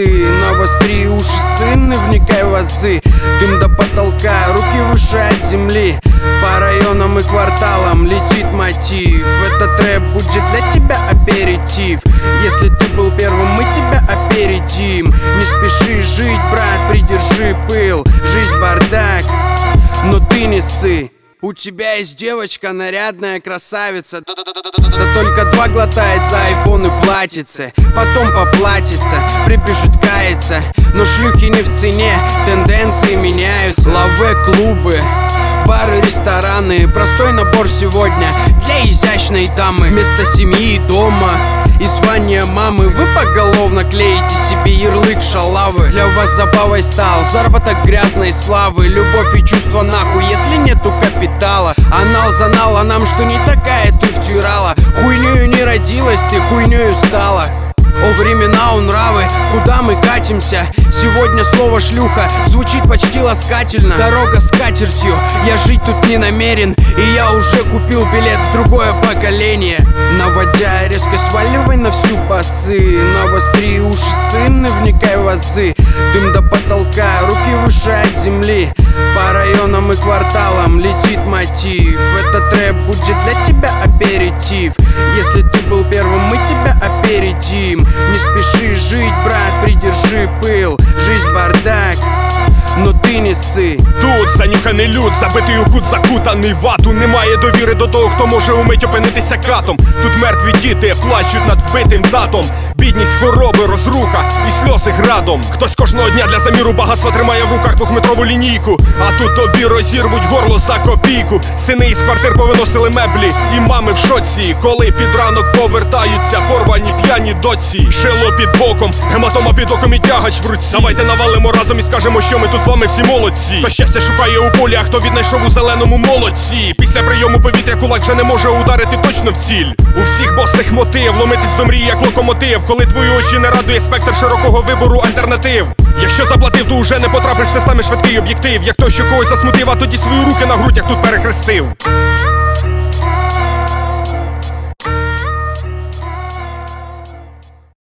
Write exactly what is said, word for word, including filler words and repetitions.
басы. Навостри уши, сын, и вникай в азы. Дым до потолка, руки выше от земли. По районам и кварталам летит мотив. Этот рэп будет для тебя аперитив. Если ты был первым, мы тебя опередим. Не спеши жить, брат, придержи пыл. Жизнь бардак, но ты не ссы. У тебя есть девочка, нарядная красавица. Да только два глотает за айфон и платится. Потом поплатится, прибежит каяться. Но шлюхи не в цене, тенденции меняются. Лаве, клубы, бары, рестораны. Простой набор сегодня для изящной дамы. Вместо семьи и дома и звания мамы вы поголовно клеите себе ярлык шалавы. Для вас забавой стал заработок грязной славы. Любовь и чувства нахуй, если нету капитала. Анал занал, а нам что не такая ты втирала. Хуйнёю не родилась, ты хуйнёю стала. О, времена, о, нравы, куда мы катимся? Сегодня слово шлюха звучит почти ласкательно. Дорога с катертью, я жить тут не намерен. И я уже купил билет в другое поколение. Наводя резкость, валивай на всю басы. Навостри уши, сын, и вникай в азы. Дым до потолка, руки выше от земли. По районам и кварталам летит мотив. Этот рэп будет для тебя аперитив. Если ты был первым, мы тебя опередим. Не спеши жить, брат, придержи пыл. Жизнь бардак, но ти не сси. Тут занюханий люд, забитий у кут, закутаний в вату. Немає довіри до того, хто може умить опинитися катом. Тут мертві діти плачуть над вбитим татом. Бідність, хвороби, розруха і сльози градом. Хтось кожного дня для заміру багатства тримає в руках двохметрову лінійку. А тут тобі розірвуть горло за копійку. Сини із квартир повиносили меблі, і мами в шоці, коли під ранок повертаються порвані п'яні доці. Шило під боком, гематома під оком і тягач в руці. Давайте навалимо разом і скажемо, що ми тут з вами всі молодці. Хто щастя шукає у полі, а хто віднайшов у зеленому молодці. Після прийому повітря кулак вже не може ударити точно в ціль. У всіх босих мотив, ломитись до мрії як локомотив. Коли твої очі не радує спектр широкого вибору альтернатив. Якщо заплатив, то уже не потрапиш в системи швидкий об'єктив. Як той, що когось засмутив, а тоді свої руки на грудях тут перехрестив.